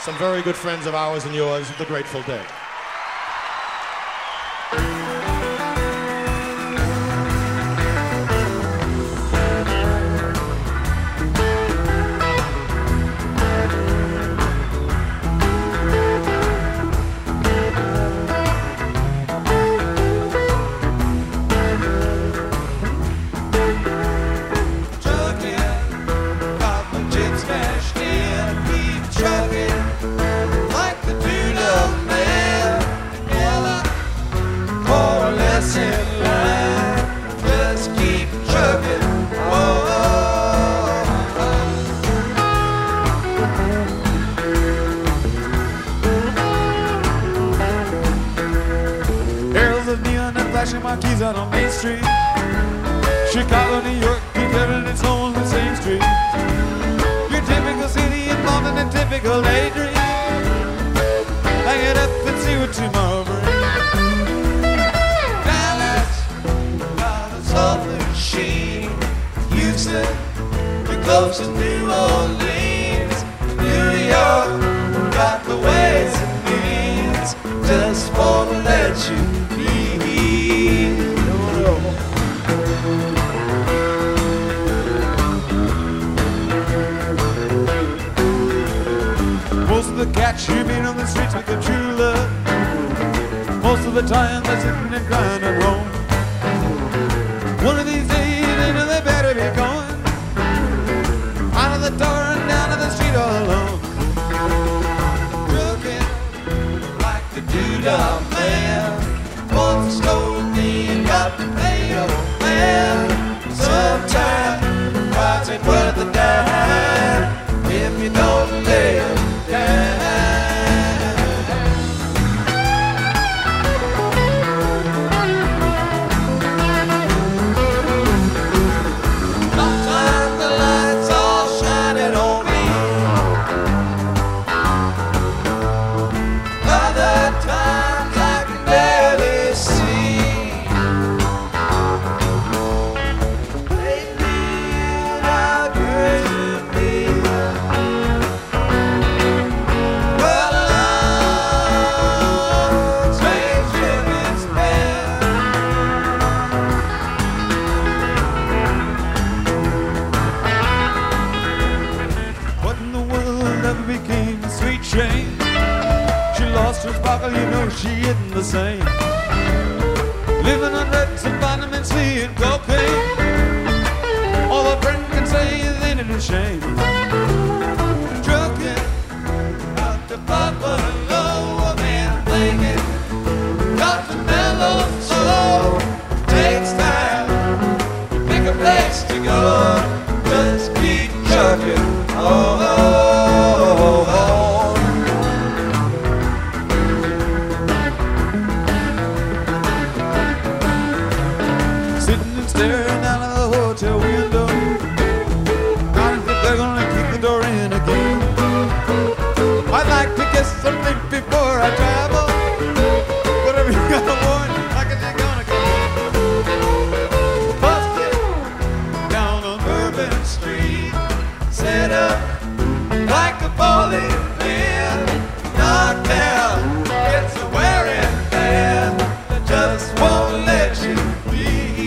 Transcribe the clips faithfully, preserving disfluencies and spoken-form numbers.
some very good friends of ours and yours, the Grateful Dead. Marquees out on Main Street. Chicago, New York, keep living its own the same street. Your typical city involved in a typical daydream. Hang it up and see what tomorrow brings. Dallas, got a soft machine. Houston, you're close to New Orleans. New York, got the ways and means. Just wanna let you be. Most of the cats you meet on the streets with a true love. Most of the time they're sitting and crying at home. One of these days they know they better be going out of the door and down to the street all alone. Looking like the doo-dah man. Once told me you got to pay your man. Sometime price ain't worth a dime if you don't lay it down. Sometimes the lights all shining on me. Other times I can barely see. They feel how good to be. But love, strange feelings bad. What in the world ever became a sweet shame? She lost her sparkle, you know she isn't the same. Living on drugs and vitamin C and cocaine. All a friend can say is ain't it a shame? Drunken, got to buffalo, a man thinking, got to mellow slow. Takes time to pick a place to go. Just keep trucking. Oh, oh, oh, oh. Sitting and staring out of the hotel window, wondering if they're gonna keep the door in again. I'd like to get something before I travel. Whatever you got on, I guess you're gonna go. Busted down on Bourbon Street, set up like a bowling pin. Knocked down, it's a wearing fan that just won't let you be.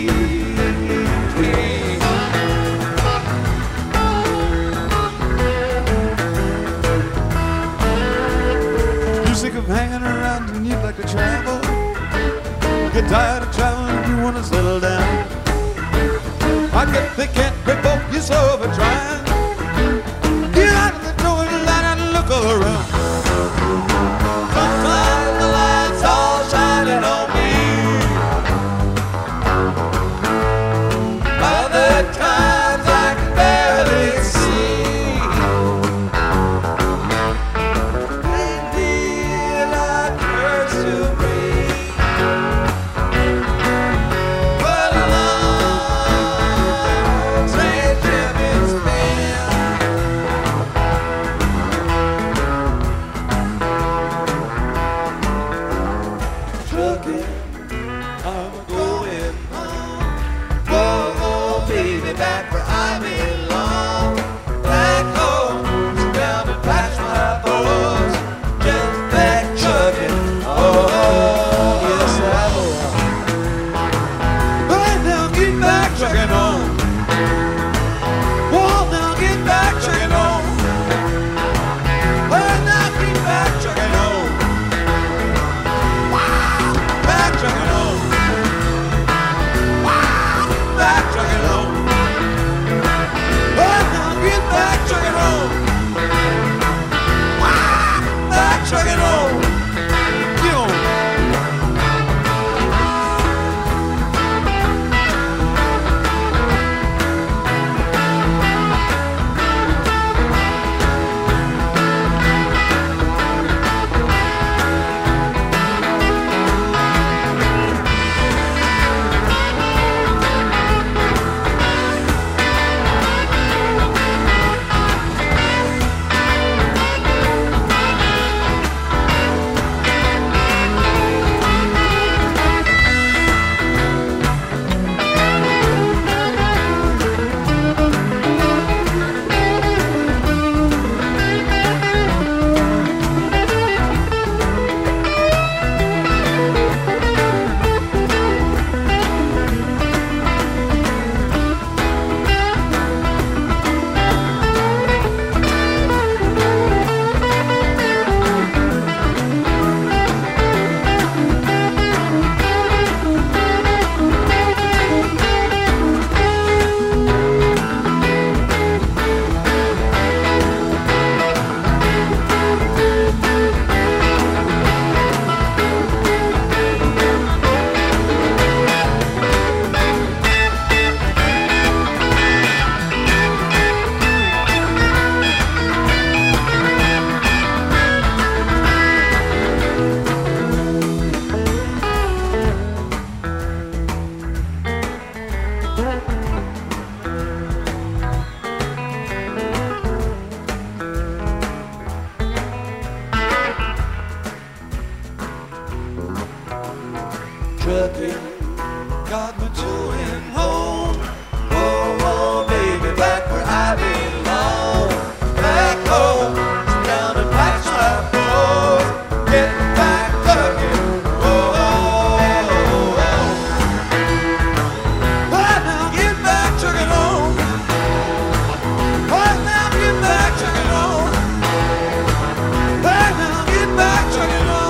You're sick of hanging around and you'd like to travel. Get tired of traveling and you want to settle down. I guess they can't revoke you so for trying. Get out of the door and light out and look all around. Sometimes the lights all shining on me. Other times I can barely see. They feel like hurts to me. But love, strange feelings been. trucking home. Oh, now get back trucking home. Oh, now get back trucking home. Wow, back trucking home. Wow, back trucking home. Oh, now get back trucking home. Wow, back trucking home. Get on. Trucking got me to and home. Oh, oh, baby, back where I belong. Back home, down the back strap road. Getting back trucking. Oh, oh, oh, oh. Well, now get back trucking home. Well, now get back trucking home. Well, now get back trucking home.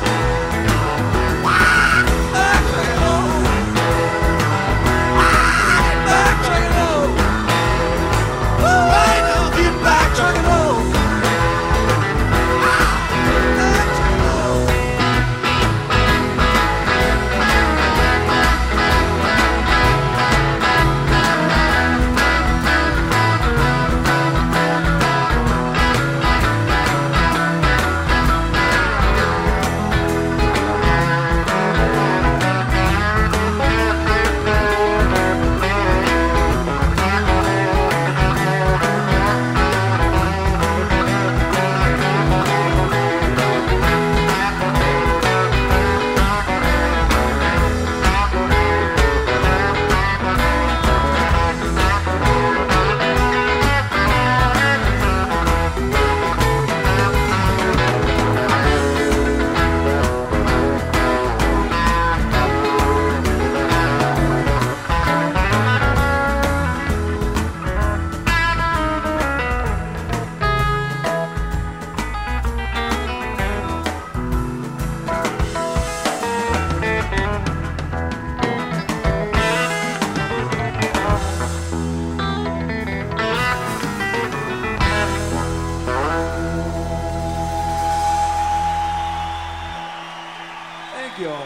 Thank you all.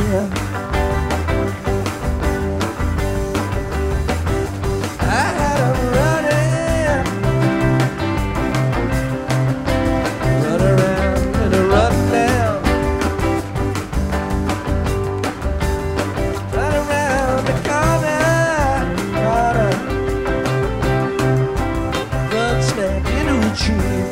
here. I had him running, run around and a run down, run around the corner, corner, run smack into a tree.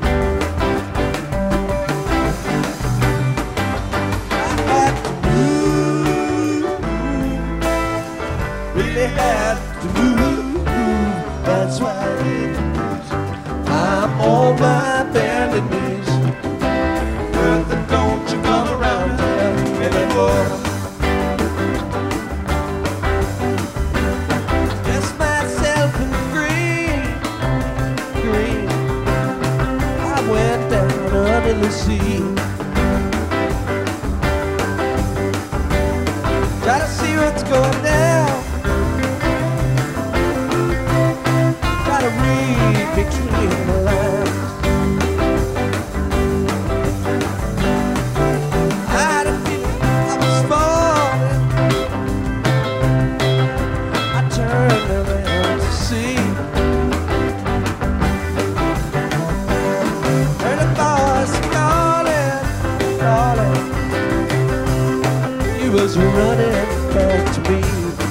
Had to move, that's why it is. I'm on my bended knees. Bertha, don't you come around here anymore. Just myself in green, green. I went down under the sea. Try to see what's going down. Read between the lines. I had a feeling I was falling. I turned around to see. Heard a voice calling, calling. He was running back to me.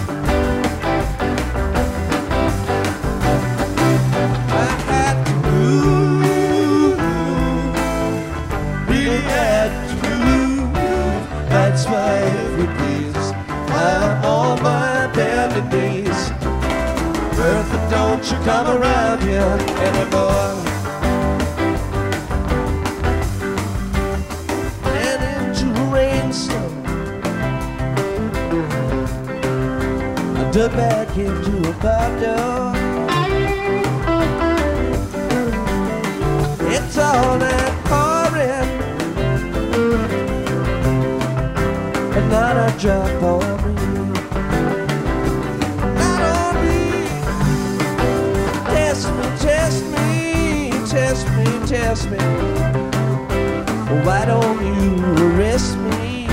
That's why every day's I'm on my bended knees. Bertha, don't you come around here anymore. And into a rainstorm, I dug back into a bar door. It's all that pouring, and not a drop on me, not on me. Test me, test me, test me, test me. Why don't you arrest me?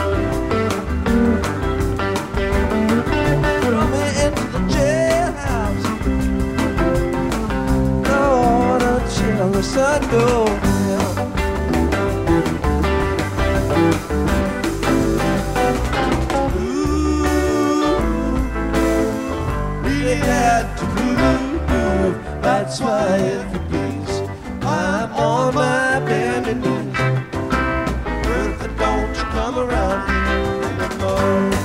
Throw me into the jailhouse, no, until the sun goes down. Had to move, that's why every day's I'm on my bended knees. Bertha, don't you come around here anymore.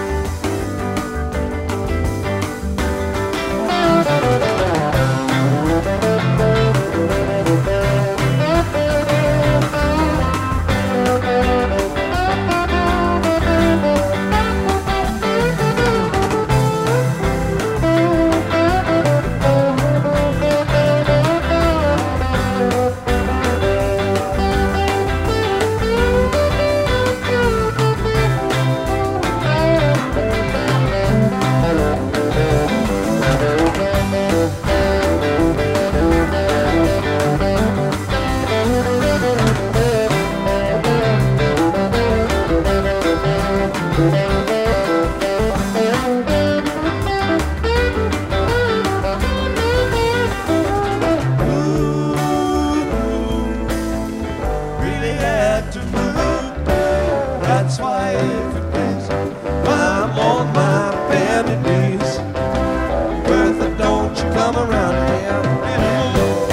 That's why every day's I'm on my bended knees. Bertha, don't you come around here anymore.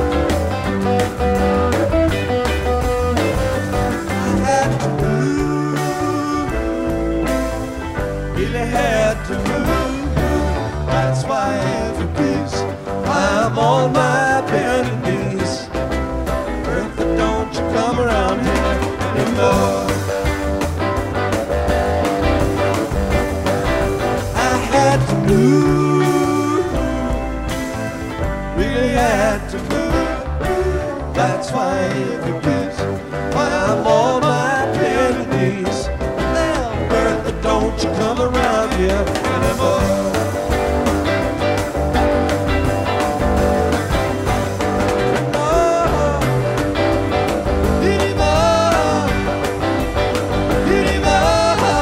I had to move, really had to move. That's why every day's I'm on my bended knees. Bertha, don't you come around here anymore. Move, really had to move. That's why every day's I'm on my bended knees. Now, Bertha, don't you come around here anymore. Anymore, anymore, anymore.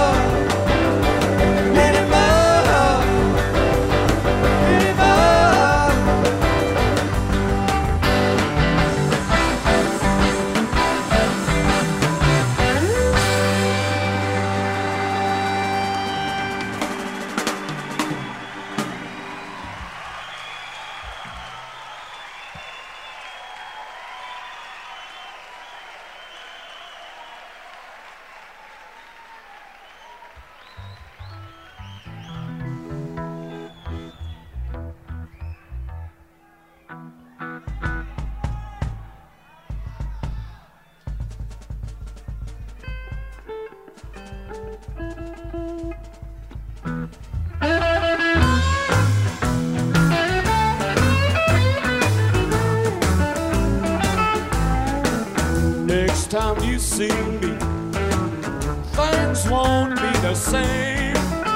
Next time you see me, things won't be the same.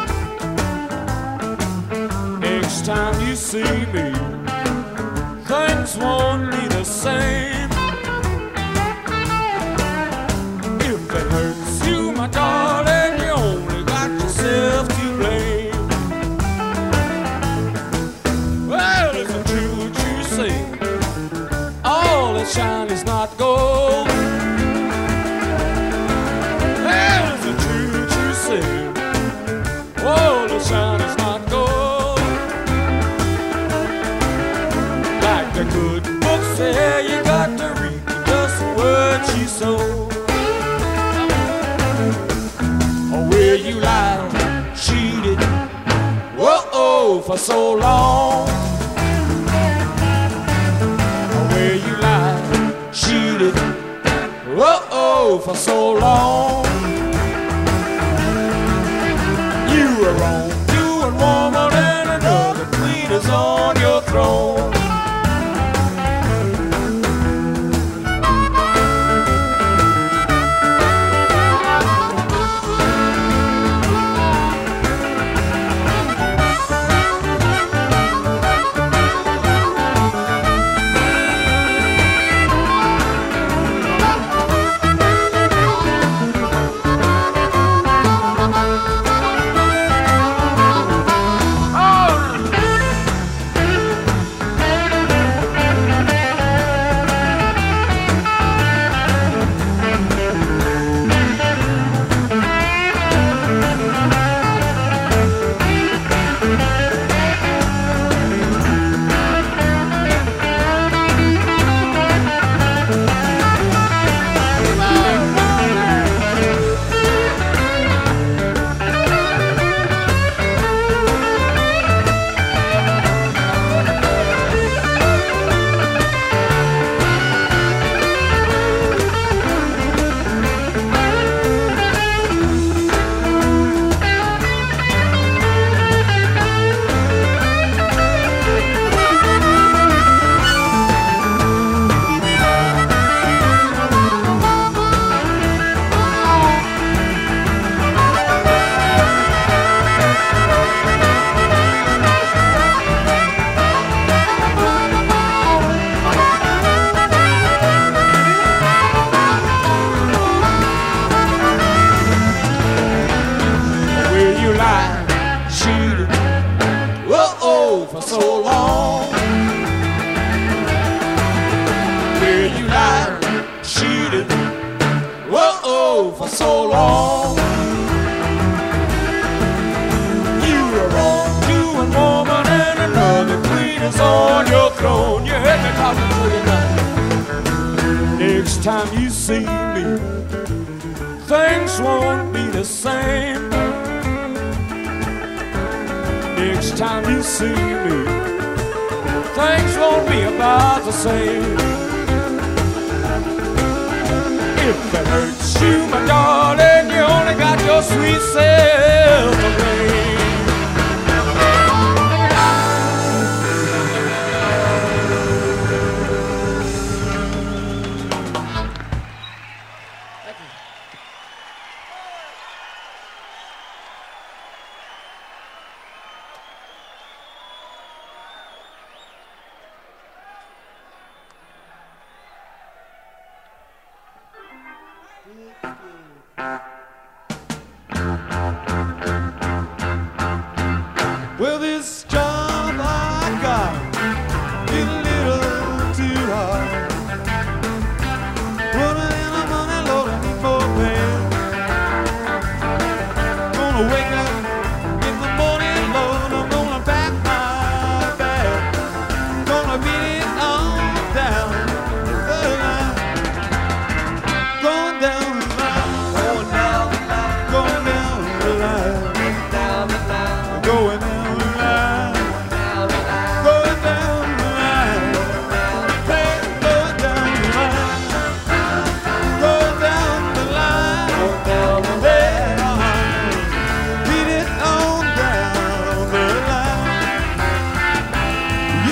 Next time you see me, things won't be the same. If it hurts you, my darling, you only got yourself to blame. Well, isn't true what you say? All that shine is not gold. Well, isn't true what you say? All that shine is not gold. Like the good book say, you got to read just what you sow. Or where you lied, cheated, whoa-oh, for so long. Or where you lied, cheated, whoa-oh, for so long. You were wrong, doing woman, and another queen is on your throne. For so long, where you lied, cheated, whoa-oh, for so long. You were wrong, doing woman, and another queen is on your throne. You heard me talking to you now. Next time you see me, things won't be the same. Next time you see me, things won't be about the same. If it hurts you, my darling, you only got your sweet self to blame. Well, this job I got is a little too hard. Running in the money, Lord, I need more pay. Gonna wake up in the morning, Lord, I'm gonna pack my bag. Gonna beat it on down the line. Going down the line. Going down the line. Going down the line. Down the line. Going down.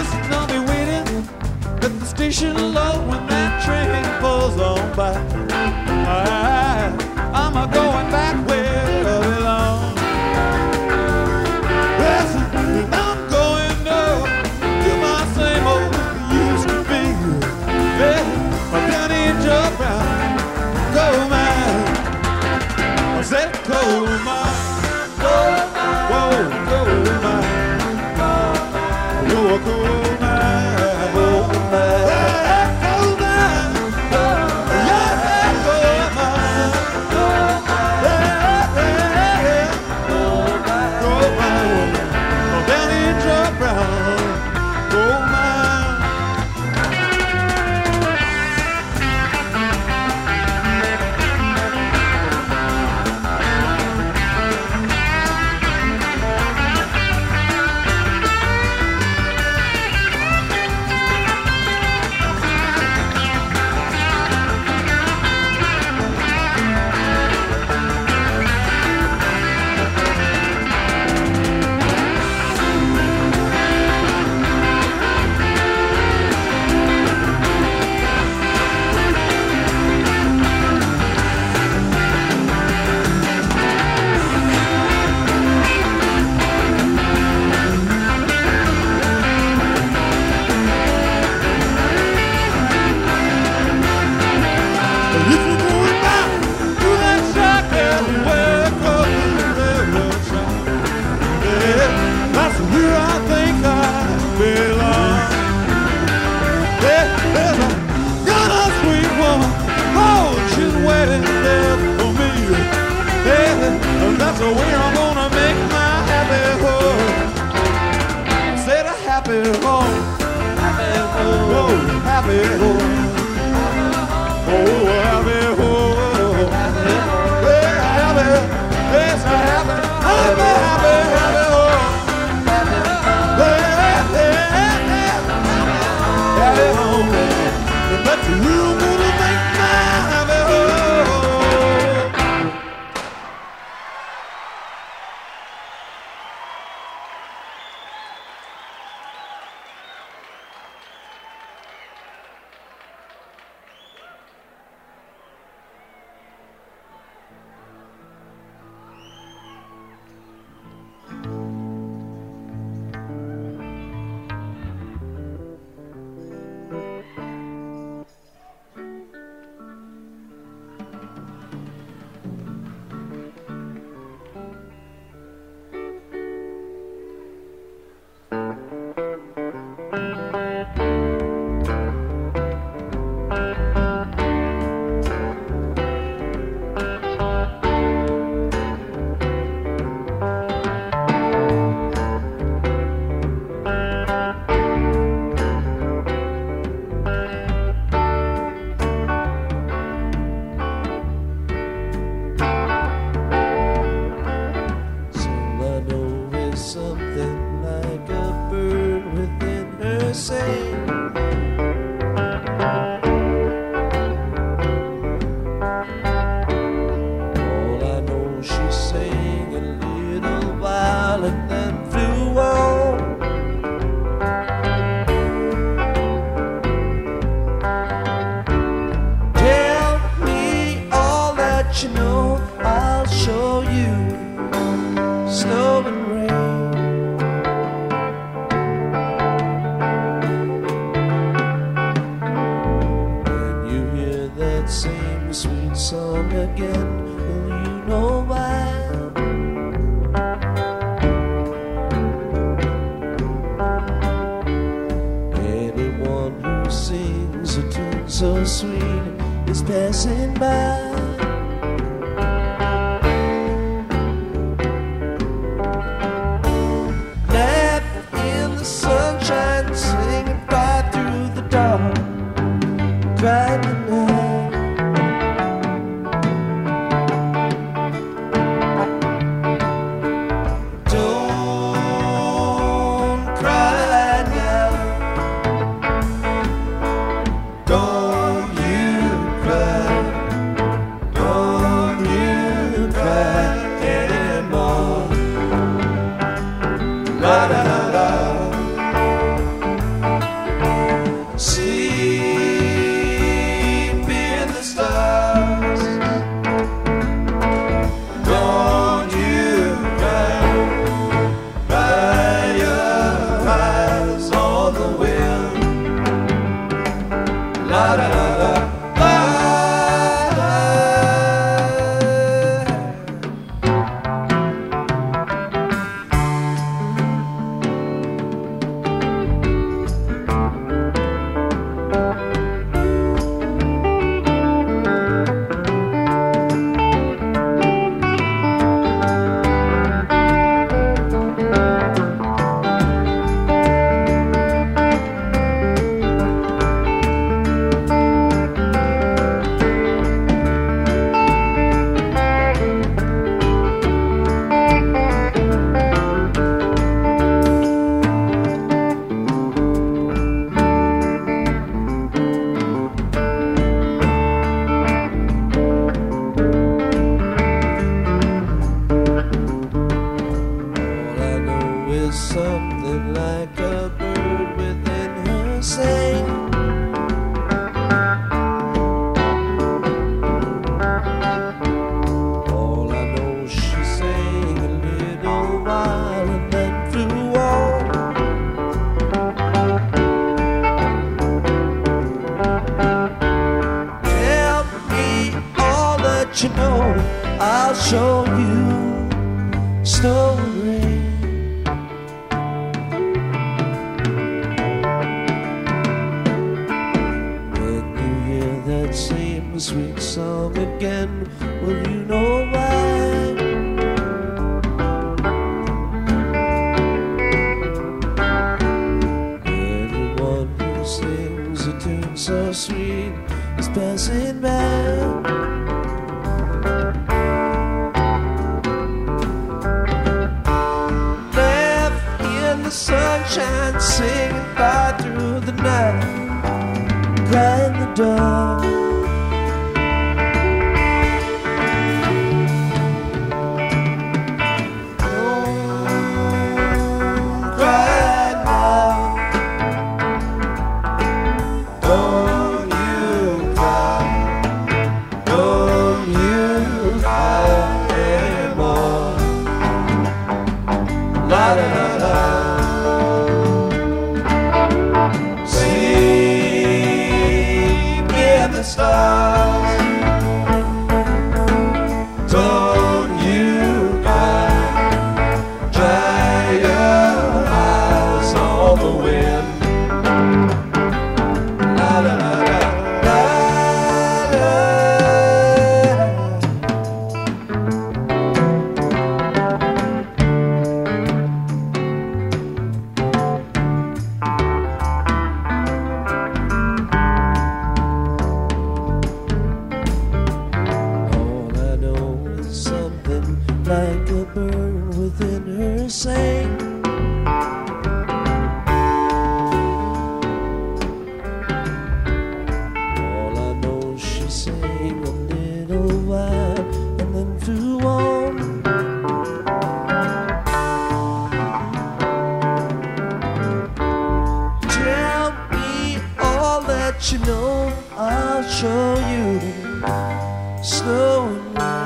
Station alone when that train pulls on by. let you know, I'll show you snow and rain. When you hear that same sweet song again, will you know why? Anyone who sings a tune so sweet is passing by. Cried the night. Don't cry now. Don't you cry. Don't you cry anymore. La la la la. See. La, la, la, la, la. Something like a bird within her sing. All I know, she sang a little while and then flew on. Tell me all that you know, I'll show you snow and rain. That same sweet song again, will you know why? Anyone who sings a tune so sweet is passing by. Left in the sunshine, singing by through the night, crying the dark. La la la la. Sleep in the stars. Don't you cry. Dry your eyes on the wind. La la la la la la. Like a bird within her sang. All I know, she sang a little while and then flew on. Tell me all that you know, I'll show you snow and rain.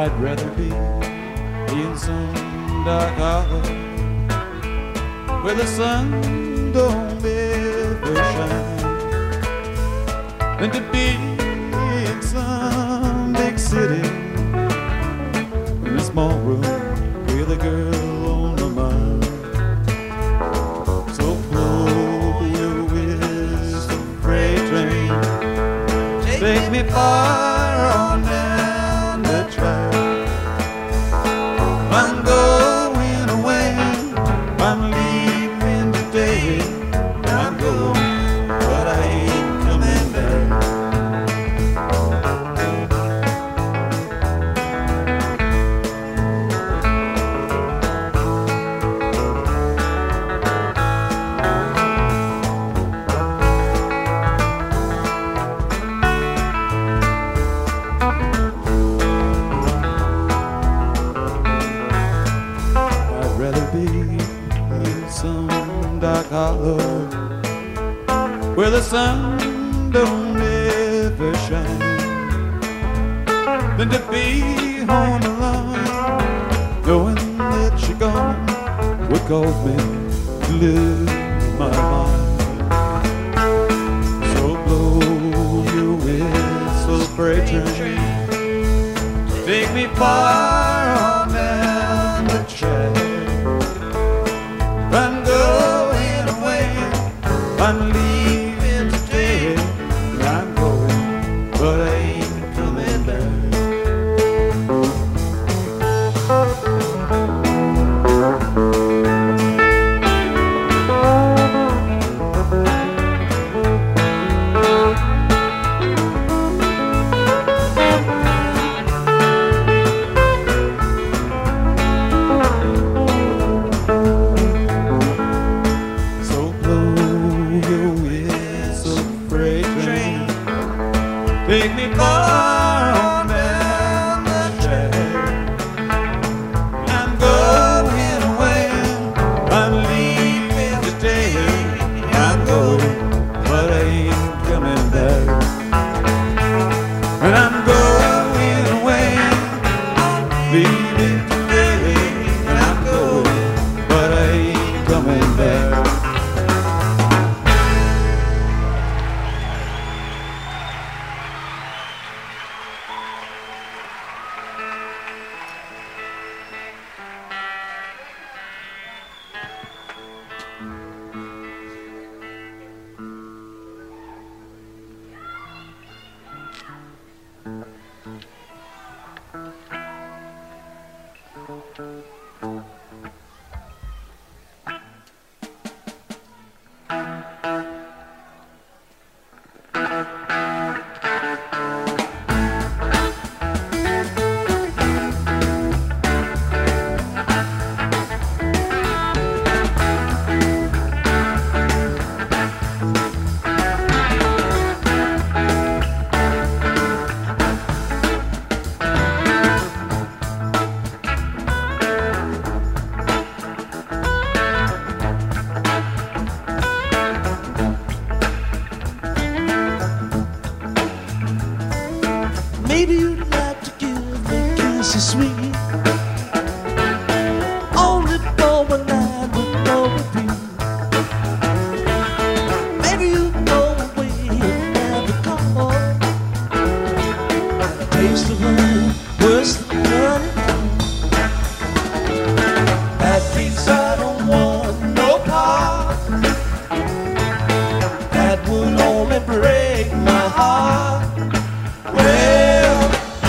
I'd rather be in some dark hollow where the sun don't ever shine than to be in some big city in a small room with a girl on my mind. So blow your whistle, freight train, take me far on down the track. I'm going away, I'm leaving today. I'm going, but I ain't coming back. I'd rather be in some dark hollow where the sun don't ever shine than to be home alone, knowing that you're gone would cause me to lose my mind. So blow your whistle, freight train, take me far on down the track. I'm going away, I'm leaving today. I'm going, but I ain't coming back. So blow your whistle, freight train, take me far on down the track. I'm going away, I'm leaving today. I'm going, but I ain't coming back. And I'm going away, leaving today. I'm going, but I ain't coming back. Maybe you'd like to give me kisses sweet, only for one night with no repeat. Maybe you go away and never come home. A taste of honey, worse than honey. That means I don't want no part. That would only break my heart. Well,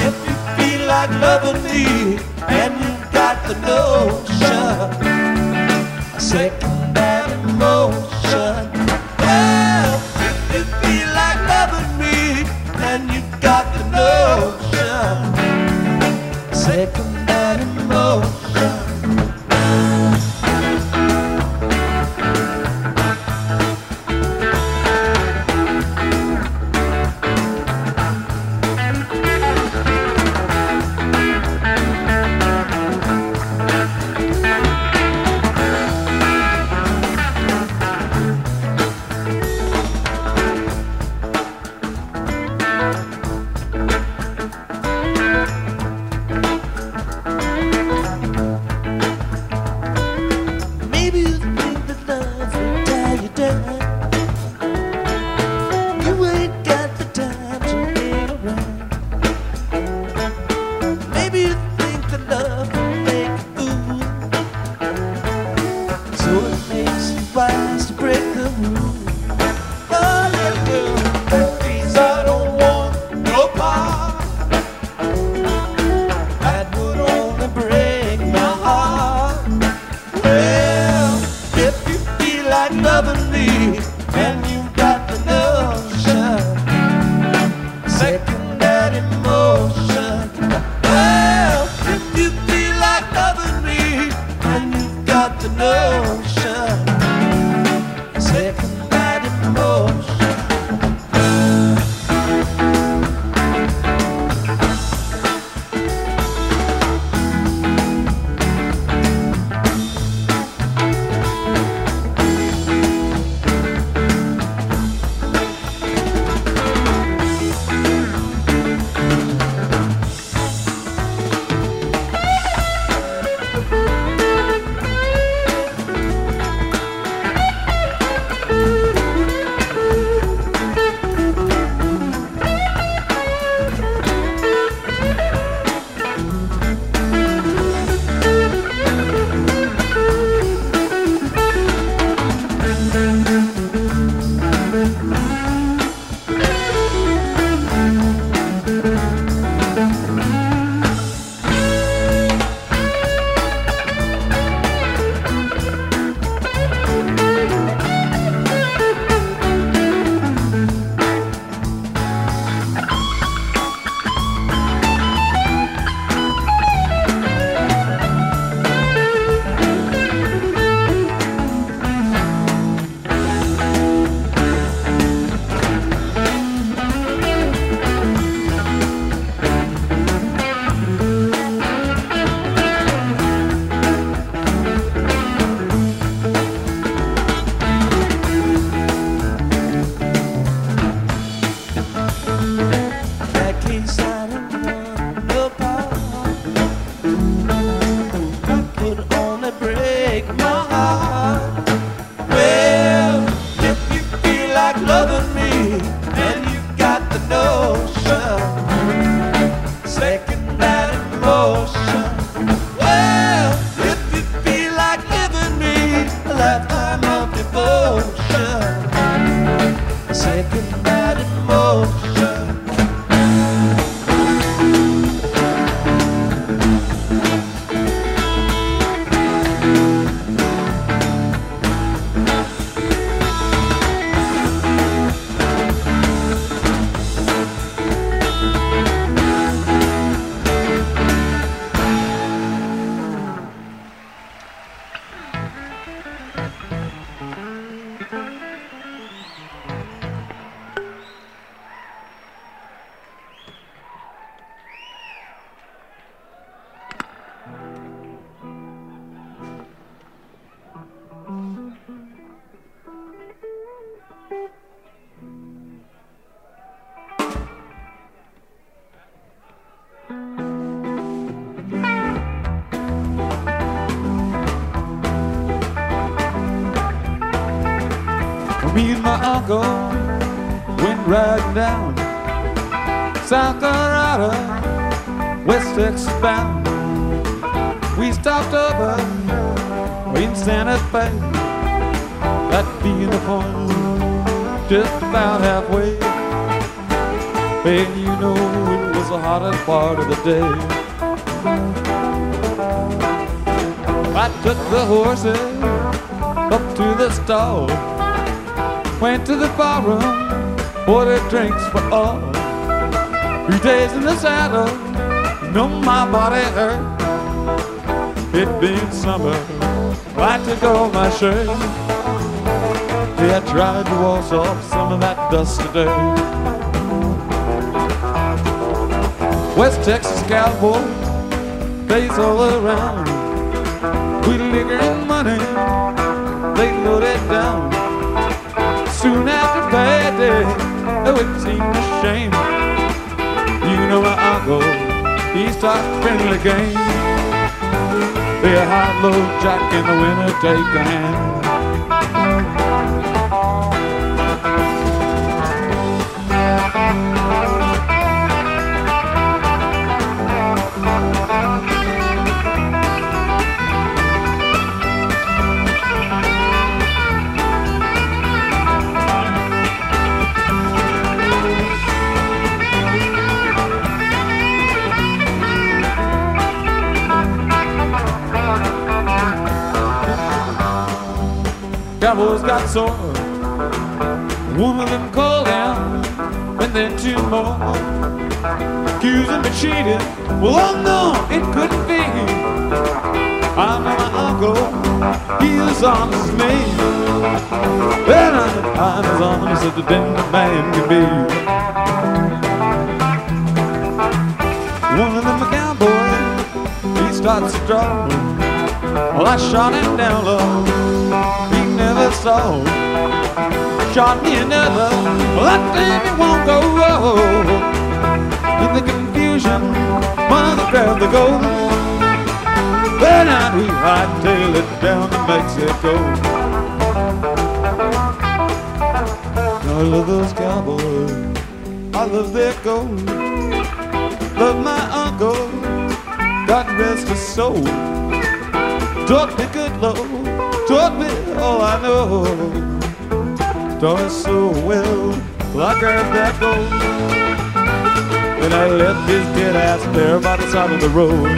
me, and you got the notion, second that emotion. Well, if you feel like giving me a lifetime of devotion, second that emotion. Me and my uncle went riding down South Colorado, West Texas bound. We stopped over in Santa Fe, that being the point, just about halfway. And you know it was the hottest part of the day. I took the horses up to the stall, went to the barroom, ordered drinks for all. Three days in the saddle, know my body hurt. It being summer, I took off my shirt. Yeah, I tried to wash off some of that dust today. West Texas cowboy, days all around. With liquor and money, they loaded down. Soon after payday, oh, it seemed a shame. You know my uncle, he started friendly game. Be a high-low jack in the winter, take a hand. Cowboys got sore, one of them called down, and then two more accused him of cheating. Well, oh no, it couldn't be. I know my uncle, he was honest as me, and I'm as honest as the damn man can be. One of them a cowboy, he starts to draw. Well, I shot him down low. Never saw, shot me another. Well, that time it won't go. In the confusion, mother grabbed the gold. Then I'd we hightail it down to Mexico. I love those cowboys, I love their gold. Love my uncle, God rest his soul. Taught me good love, taught me all I know. Taught me so well, well I grabbed that gold, and I left his dead ass there by the side of the road.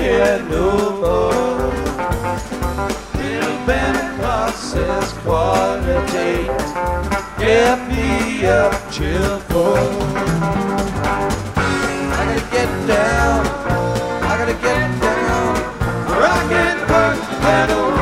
here no more. Little band process quality get me up chill for. I gotta get down, I gotta get down, where I can work that old.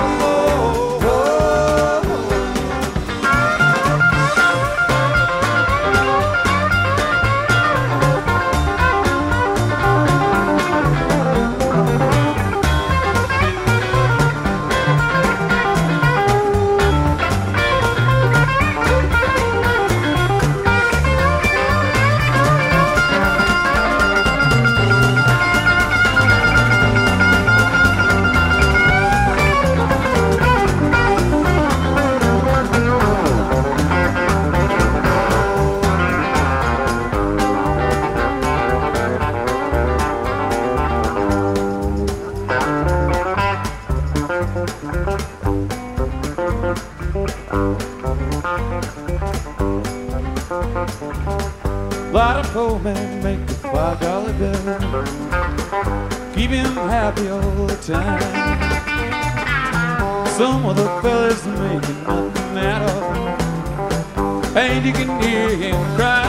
Lot of poor men make a five dollar bill, keep him happy all the time. Some of the fellas making nothing at all, and you can hear him cry.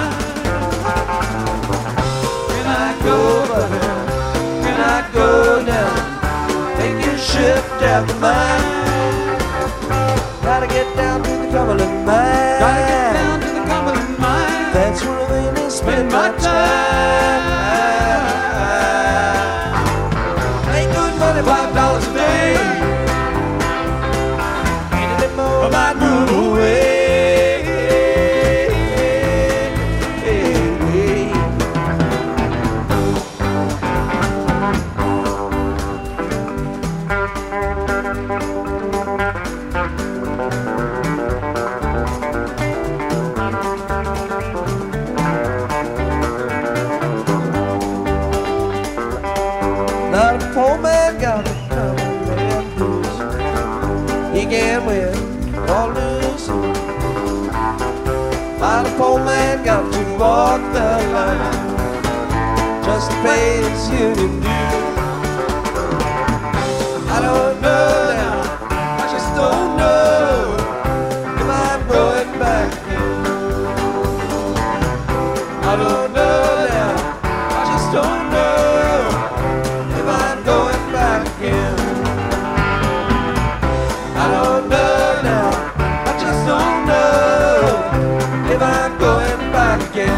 Can I go over there? Can I go down? Take your shift after mine. Gotta get down to the Cumberland Mine. Gotta get down to the Cumberland Mine. That's where I really spend my time. Ain't good money, five dollars a day. Ain't a bit more, I might move away. Not a poor man got a Cumberland blues. He can win or lose. Not a poor man got to walk the line just to pay his union dues. I don't know now, I just don't know if I'm going back in. I don't know now, I just don't know if I'm going back in. I don't know now, I just don't know if I'm going back again.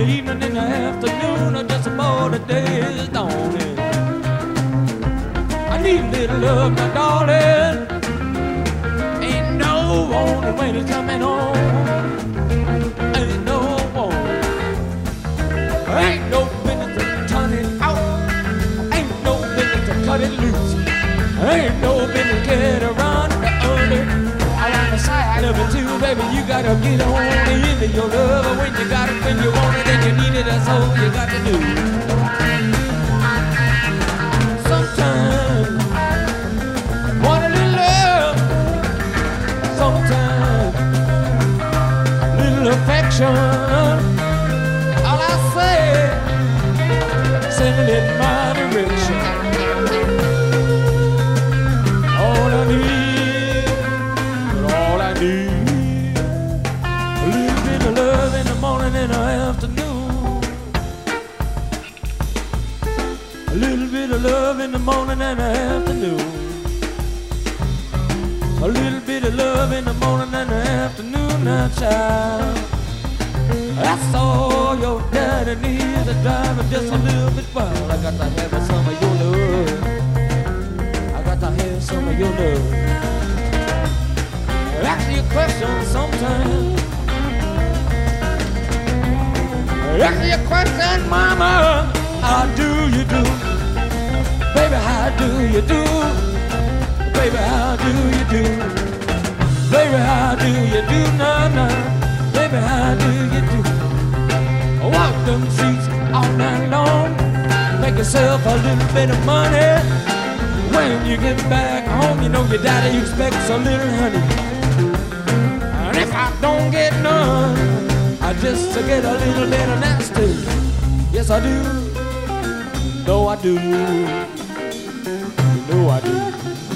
the evening, in the afternoon, or just before the day is dawning. I need a little love, my darling. Ain't no warning when it's coming on. Ain't no warning. Ain't no business to turn it out. Ain't no business to cut it loose. Ain't no business to get around the under. Around the side of it too, baby. You gotta get on into your love when you got it, when you want it, and you need it. That's all you got to do. Sometimes want a little love. Sometimes little affection. All I say, send it in my direction. All I need, all I need, a little bit of love in the morning and the afternoon. A little bit of love in the morning and the afternoon. A little bit of love in the morning and the afternoon, now child. That's all your daddy needs to drive him just a little bit wild. I got to have some of your love. I got to have some of your love. Ask you a question sometime. Ask you a question, mama. How do you do? Baby, how do you do? Baby, how do you do? Baby, how do you do? Nah, nah. Baby, how do you do? Walk them streets all night long. Make yourself a little bit of money. When you get back home, you know your daddy expects a little honey. And if I don't get none, I just get a little bit of nasty. Yes, I do. No, I do. No, I do.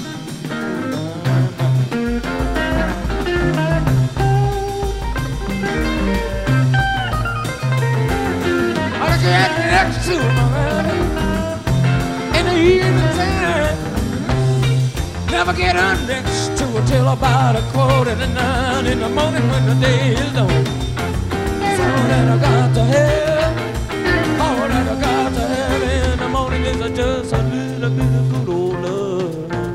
Get next to my man in the evening time. Never get on next to her till about a quarter to nine in the morning when the day is done. It's all that I got to have, all that I got to have in the morning is just a little bit of good old love.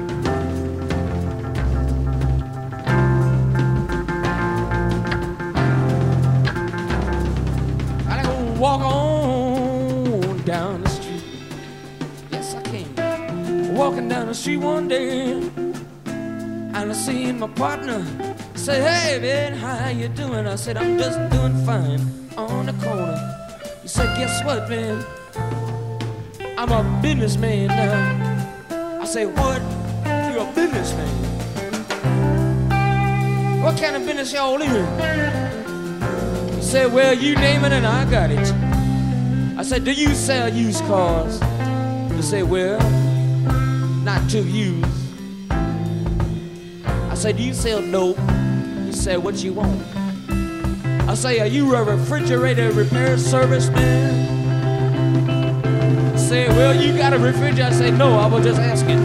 I go walk on down the street. Yes, I can. Walking down the street one day, and I seen my partner say, "Hey, man, how you doing?" I said, "I'm just doing fine on the corner." He said, "Guess what, man? I'm a businessman now." I said, "What? You're a businessman? What kind of business y'all in?" He said, "Well, you name it and I got it." I said, "Do you sell used cars?" He said, "Well, not too used." I said, "Do you sell dope?" He said, "What you want?" I say, "Are you a refrigerator repair service man?" He said, "Well, you got a refrigerator?" I said, "No, I was just asking."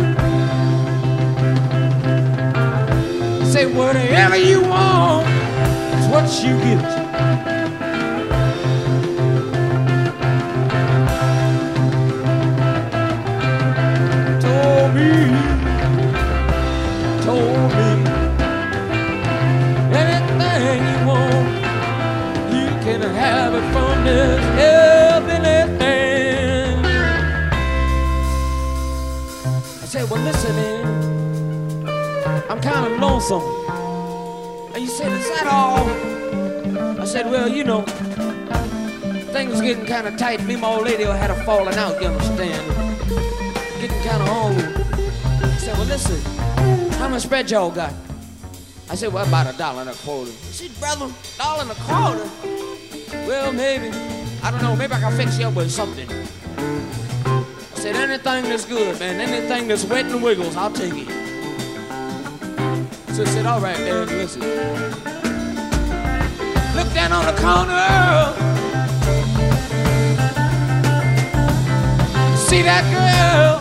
He said, "Whatever you want is what you get." Told me anything you want, you can have it from this anything. I said, "Well, listen, man, I'm kind of lonesome." And you said, "Is that all?" I said, "Well, you know, things getting kind of tight. Me and my old lady had a falling out, you understand? Getting kind of hungry." He said, "Well, listen, how much bread y'all got?" I said, "Well, about a dollar and a quarter." He said, "Brother, dollar and a quarter? Well, maybe. I don't know, maybe I can fix you up with something." I said, "Anything that's good, man, anything that's wet and wiggles, I'll take it." So I said, "All right, man, listen. Look down on the corner. See that girl?"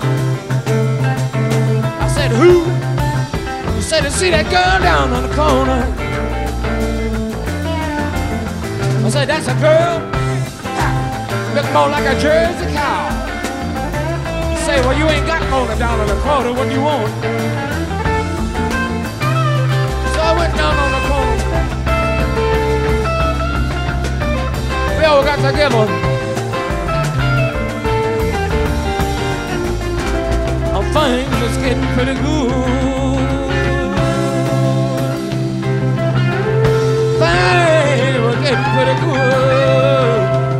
I said, "Who?" He said, "I see that girl down on the corner." I said, "That's a girl. look more like a Jersey cow. You say, well, you ain't got more than a dollar and a quarter. What do you want? So I went down on the corner. We all got together. Things is getting pretty good. Things were getting pretty good.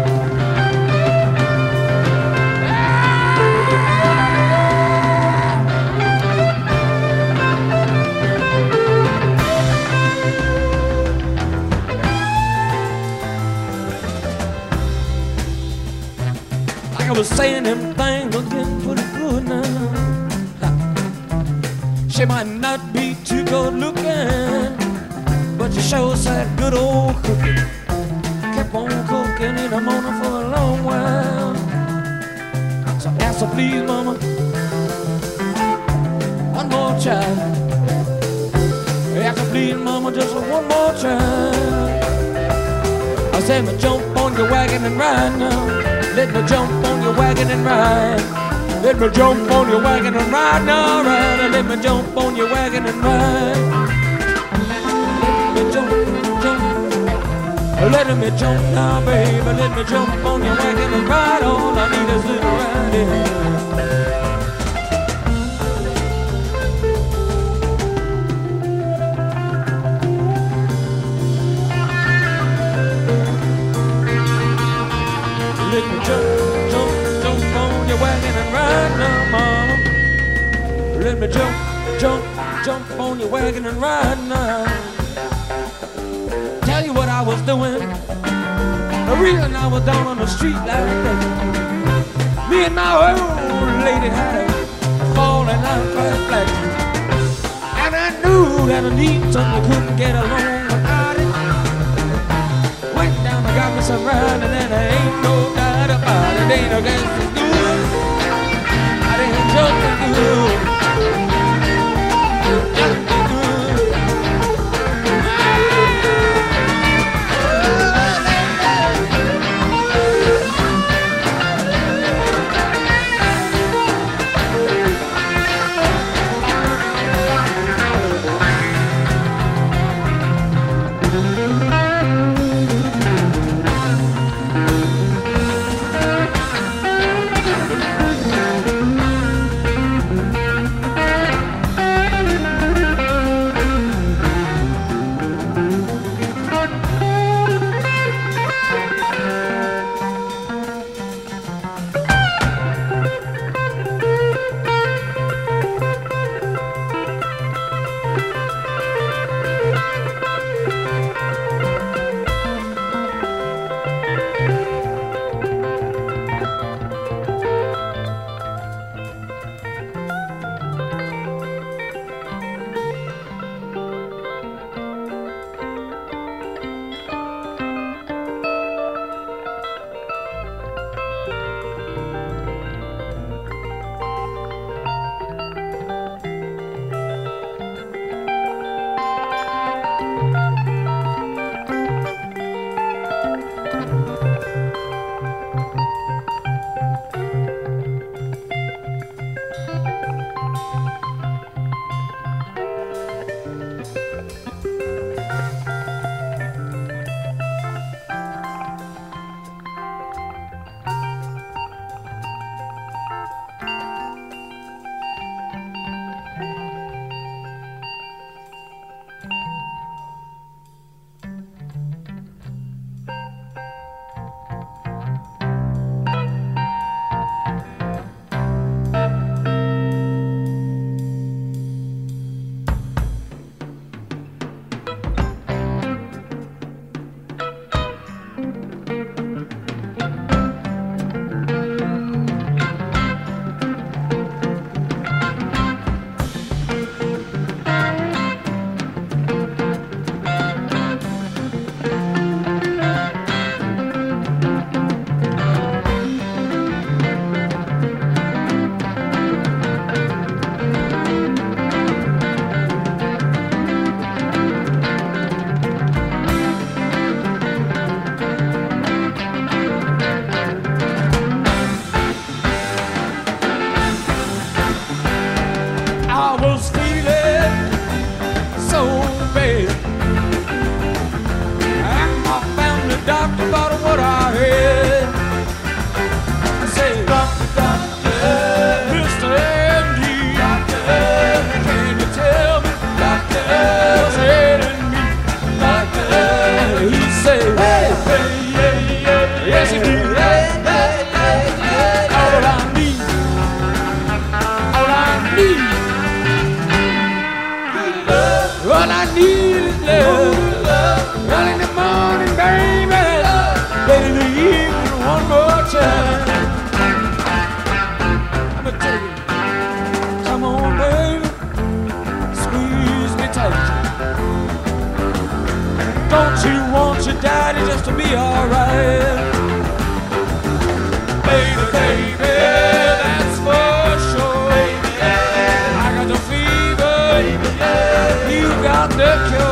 Like I was saying, them things were getting pretty good now. She might not be too good looking, but she sure said good old cooking. Kept on cooking in the morning for a long while. So I asked her, please, mama, one more time. I asked her, please, mama, just one more time. I said, me jump on your wagon and ride now. Let me jump on your wagon and ride. Let me jump on your wagon and ride now, ride. Let me jump on your wagon and ride. Let me jump, jump. Let me jump now, baby. Let me jump on your wagon and ride. All I need is a little riding. Let me jump, jump, jump on your wagon and ride now, mama. Let me jump, jump, jump on your wagon and ride now. Tell you what I was doing. The reason I was down on the street like that. Me and my old lady had a falling out quite black. And I knew that I needed something, couldn't get along without it. Went down and got me some ride, and then there ain't no doubt about it. Ain't no gas to do it. I didn't jump to do it. Jump to do it. All I need is love. Early in the morning, baby. Late in the evening, one more time. I'ma tell you, come on, baby, squeeze me tight. Don't you want your daddy just to be alright? Baby, baby, that's for sure. Baby, I got the fever, baby, you got the cure.